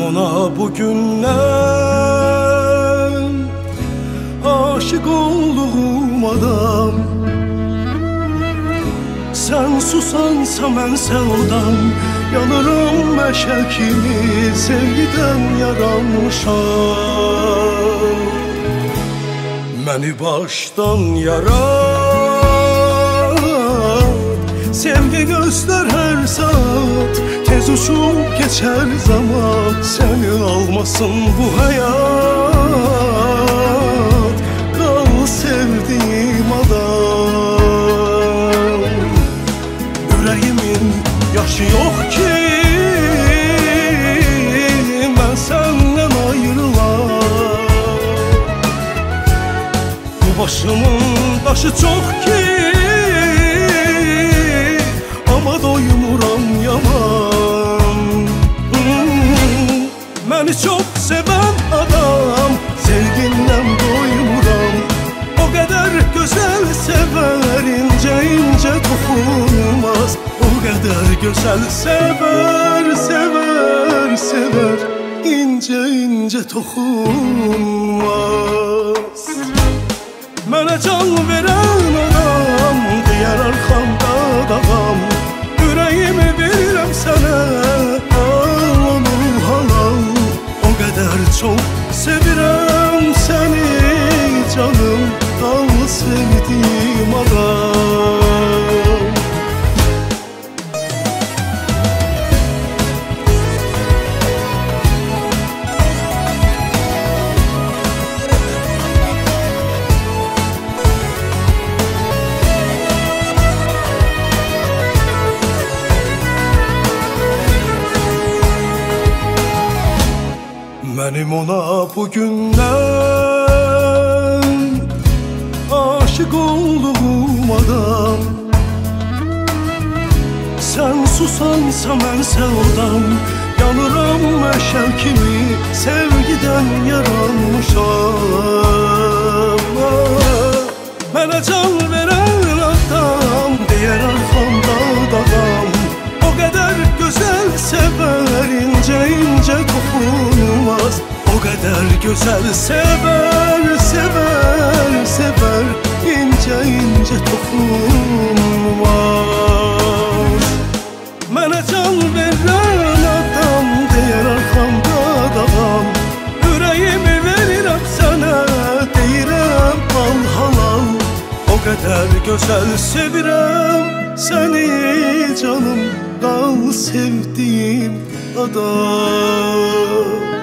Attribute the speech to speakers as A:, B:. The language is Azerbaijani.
A: ona bugündən aşık olduğum adam. Sen susansa mən sevdan yanırım məşəl kimi, sevgiden yaranmışam. Məni başdan yarat, sevgi göster her saat, tez uçup geçer zaman. Seni almasın bu hayat, kal sevdiğim adam. Yüreğimin yaşı yok ki ben senden ayrılam. Bu başımın başı çok ki ama doymuram yaman. Beni çok seven adam sevginden doymuram. O kadar güzel sever, ince ince dokunmaz. O kadar güzel sever, sever, sever, ince ince dokunmaz. Mənə can veren adam diğer arkamda dağam. Yüreğimi verirəm sənə, al onu halal. O kadar çok sevirəm səni canım, al sevdiğim adam. Benim ona bugünden aşık olduğum adam. Sen susansa mən sevdan yanıram məşəl kimi, sevgiden yaranmışam. Mənə can veren adam diğer arkamda dağam. O kadar güzel sever, ince ince dokunmaz. O kadar güzel sever, sever, sever, ince ince dokunmaz. Mənə can veren adam diğer arkamda dağam. Yüreğimi verirəm sənə, deyirəm al halal. O kadar güzel sevirəm səni canım, kal sevdiğim adam.